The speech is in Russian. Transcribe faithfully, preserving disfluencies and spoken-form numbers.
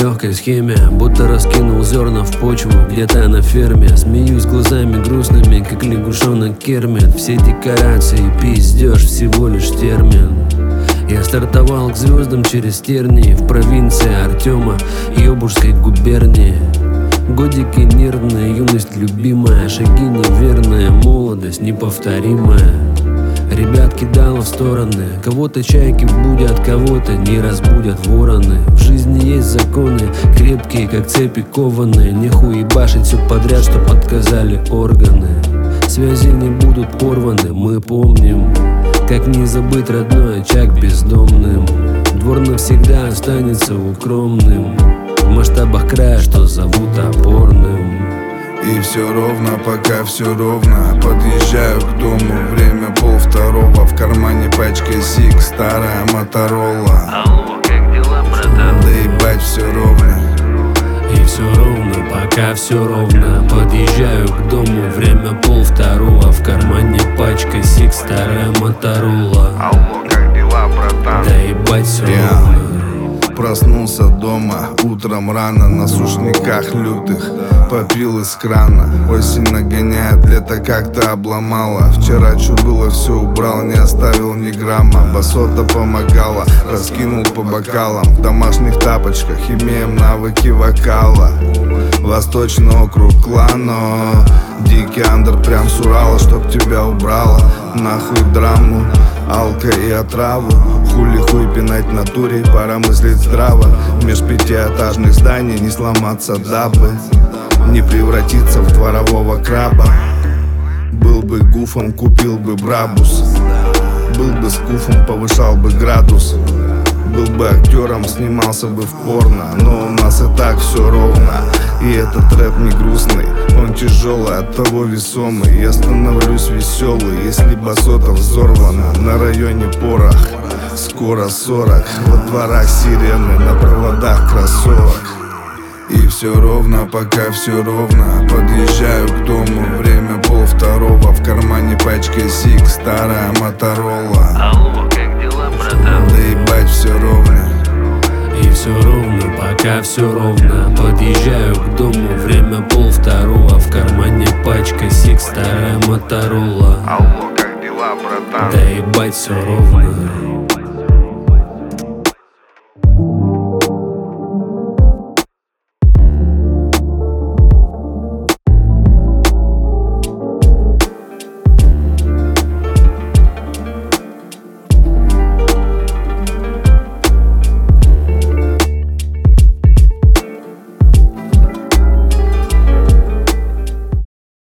легкой схеме, будто раскинул зерна в почву где-то на ферме. Смеюсь глазами грустными, как лягушонок Кермит. Все декорации пиздеж, всего лишь термин. Я стартовал к звездам через тернии в провинции Артема, Йобургской губернии. Годики нервные, юность любимая, шаги неверные, молодость неповторимая. Ребят кидало в стороны, кого-то чайки будят, кого-то не разбудят вороны. В жизни есть законы, крепкие, как цепи кованые. Нехуй ебашить все подряд, что отказали органы. Связи не будут порваны, мы помним, как не забыть родной очаг бездомным. Двор навсегда останется укромным в масштабах края, что зовут опорным. И все ровно, пока все ровно. Подъезжаю к дому, время полвторого. В кармане пачка сик, старая Моторола. Алло, как дела, братан? Да ебать, все ровно. И все ровно, пока все ровно. Подъезжаю к дому, время полвторого. В кармане пачка сик, старая Моторола. Алло, как дела, братан? Да ебать, все Я ровно. проснулся дома утром рано на сушниках лютых. Попил из крана, осень нагоняет, лето как-то обломало. Вчера чё было, все убрал, не оставил ни грамма. Басота помогала, раскинул по бокалам. В домашних тапочках имеем навыки вокала. Восточный округ Клано, дикий андер прям с Урала, чтоб тебя убрало. Нахуй драму, алка и отраву. Хули хуй пинать в натуре, пора мыслить здраво. Меж пятиэтажных зданий не сломаться, дабы не превратиться в дворового краба. Был бы гуфом, купил бы брабус. Был бы скуфом, повышал бы градус. Был бы актером, снимался бы в порно. Но у нас и так все ровно. И этот рэп не грустный, он тяжелый, оттого весомый. Я становлюсь веселый, если басота взорвана. На районе порох, скоро сорок. Во дворах сирены, на проводах кроссовок. И все ровно, пока все ровно. Подъезжаю к дому, время полвторого. В кармане пачка сик, старая Моторола. Алло, как дела, братан? Да ебать, все ровно. И все ровно, пока все ровно. Подъезжаю к дому, время полвторого. В кармане пачка сик, старая Моторола. Алло, как дела, братан? Да ебать, все ровно.